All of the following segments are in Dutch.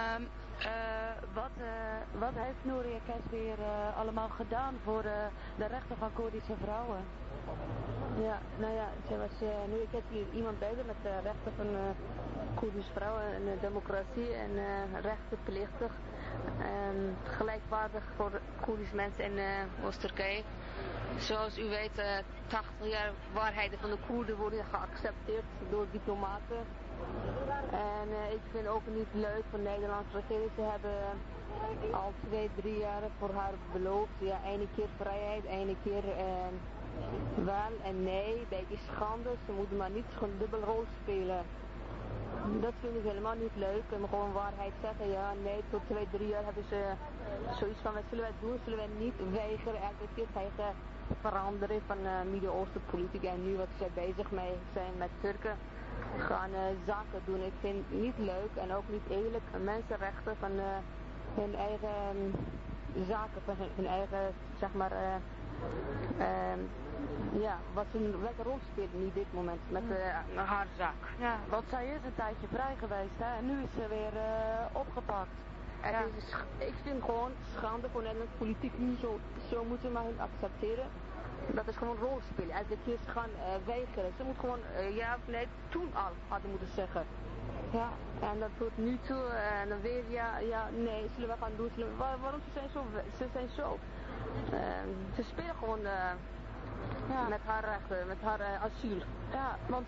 Wat heeft Nouria Kesbir allemaal gedaan voor de rechten van Koerdische vrouwen? Ja, nou ja, Nouria Kesbir iemand bezig met de rechten van Koerdische vrouwen en democratie en rechtenplichtig. Gelijkwaardig voor Koerdische mensen in Oost-Turkije. Zoals u weet, 80 jaar waarheden van de Koerden worden geaccepteerd door diplomaten. En ik vind ook niet leuk van de Nederlandse regering. Ze hebben al 2-3 jaar voor haar beloofd. Ja, ene keer vrijheid, ene keer wel en nee. Beetje schande. Ze moeten maar niet gewoon dubbel rol spelen. Dat vind ik helemaal niet leuk. En gewoon waarheid zeggen. Ja, nee, tot 2-3 jaar hebben ze zoiets van, wat zullen wij doen? Zullen wij niet weigeren elke keer tegen veranderen van Midden-Oosten politiek. En nu wat zij bezig mee zijn met Turken. Gaan zaken doen. Ik vind het niet leuk en ook niet eerlijk. Mensenrechten van hun eigen zaken, van hun eigen, zeg maar, ja, welke rol speelt nu dit moment met haar zaak. Ja, want zij is een tijdje vrij geweest, hè, en nu is ze weer opgepakt. En ja. Ik vind gewoon schande voor Nederlandse politiek nu zo moeten we maar hun accepteren. Dat is gewoon rol spelen. Elke keer ze gaan weigeren. Ze moet gewoon ja of nee toen al hadden moeten zeggen. Ja, en dat tot nu toe en dan weer ja, nee, zullen we gaan doen. Waarom ze zijn zo? Ze spelen gewoon ja, met haar rechten, met haar asiel. Ja, want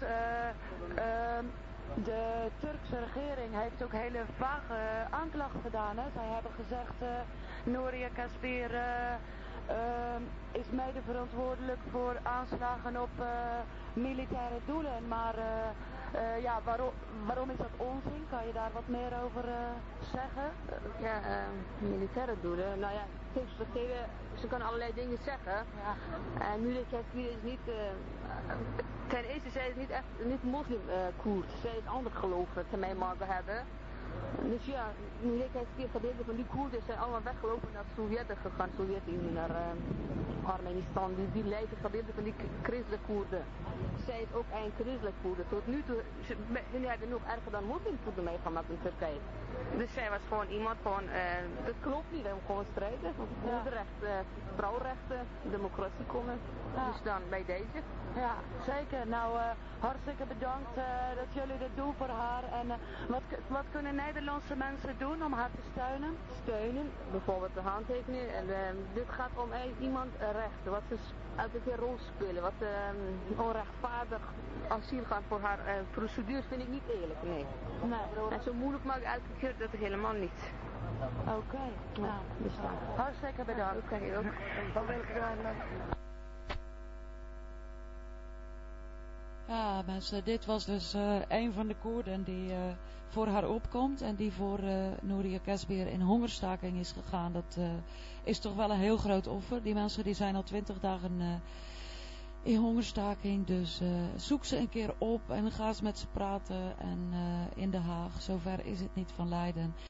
de Turkse regering heeft ook hele vage aanklachten gedaan. Hè? Zij hebben gezegd, Nouria Kesbir is mede verantwoordelijk voor aanslagen op militaire doelen. Maar ja, waarom is dat onzin? Kan je daar wat meer over zeggen? Ja, militaire doelen. Nou ja, ze kan allerlei dingen zeggen. Ja. En Nouria Kesbir is niet... ten eerste, zij is niet echt niet moslim-Koerd. Zij is ander geloof te mij maken hebben. Dus ja, Nouria Kesbir gedeelte van die Koerden zijn allemaal weggelopen naar Sovjet gegaan, Sovjet-Unie, naar Armenistan. Die leven gedeelte van die christelijke Koerden. Zij is ook een christelijke Koerden. Tot nu toe, hun hebben nog erger dan moslim-Koerden meegemaakt in Turkije. Dus zij was gewoon iemand van, dat klopt niet, we hebben gewoon strijden. Koerdenrechten, vrouwenrechten, democratie komen. Ja. Dus dan bij deze. Ja, zeker. Nou, hartstikke bedankt dat jullie dit doen voor haar. En wat kunnen Nederlandse mensen doen om haar te steunen? Steunen, bijvoorbeeld de handtekeningen. En dit gaat om iemand rechten. Wat ze elke keer rol spelen. Wat onrechtvaardig asiel gaan voor haar procedures vind ik niet eerlijk, nee. En zo moeilijk maak ik elke keer dat helemaal niet. Oké. Nou, hartstikke bedankt. Oké, ook. Ja, mensen, dit was dus een van de Koerden die voor haar opkomt en die voor Nouria Kesbir in hongerstaking is gegaan. Dat is toch wel een heel groot offer. Die mensen die zijn al 20 dagen in hongerstaking, dus zoek ze een keer op en ga eens met ze praten en in Den Haag. Zover is het niet van Leiden.